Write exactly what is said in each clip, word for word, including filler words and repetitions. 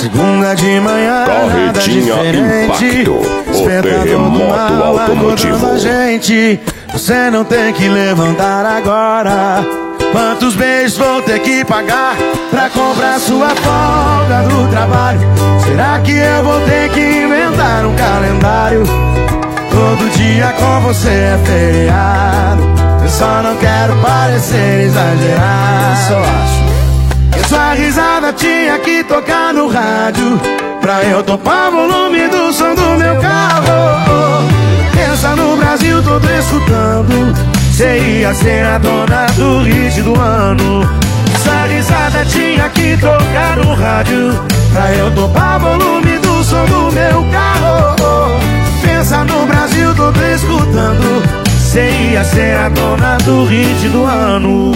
Segunda de manhã, nada diferente. Impacto, o terremoto automotivo. A gente, você não tem que levantar agora. Quantos beijos vou ter que pagar pra comprar sua folga do trabalho? Será que eu vou ter que inventar um calendário? Todo dia com você é feriado. Eu só não quero parecer exagerado. Só acho que sua risada tinha que tocar no rádio pra eu topar o volume do som do meu carro. Pensa no Brasil todo escutando. Cê ia ser a dona do hit do ano. Essa risada tinha que tocar no rádio pra eu topar o volume do som do meu carro. Pensa no Brasil todo escutando. Cê ia ser a dona do hit do ano.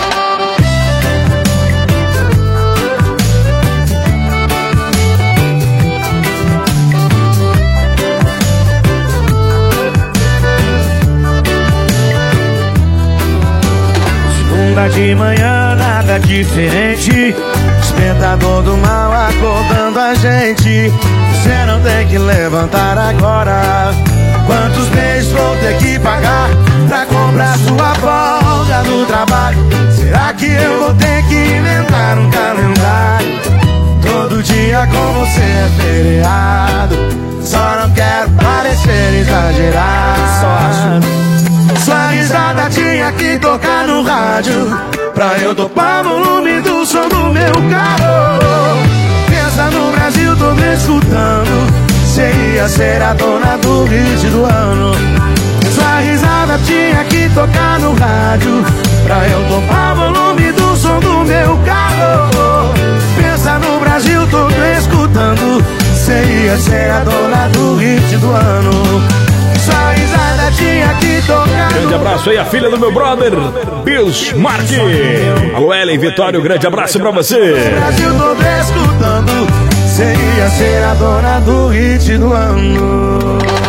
De manhã, nada diferente. Despertador do mal acordando a gente. Você não tem que levantar agora. Quantos beijos vou ter que pagar pra comprar sua folga do trabalho? Será que eu vou ter que inventar um calendário? Todo dia com você é feriado. Só não quero parecer exagerado. Só acho sua risada tinha que tocar no rádio pra eu topar o volume do som do meu carro. Pensa no Brasil todo escutando. Cê ia ser a dona do hit do ano. Sua risada tinha que tocar no rádio pra eu topar o volume do som do meu carro. Pensa no Brasil todo escutando. Cê ia ser a dona do hit do ano. Sua risada tinha que tocar. Grande abraço aí, a filha do meu brother, Bismarck. Alô, Ellen Vitório, grande abraço pra você. O Brasil todo escutando. Cê ia ser a dona do hit do ano.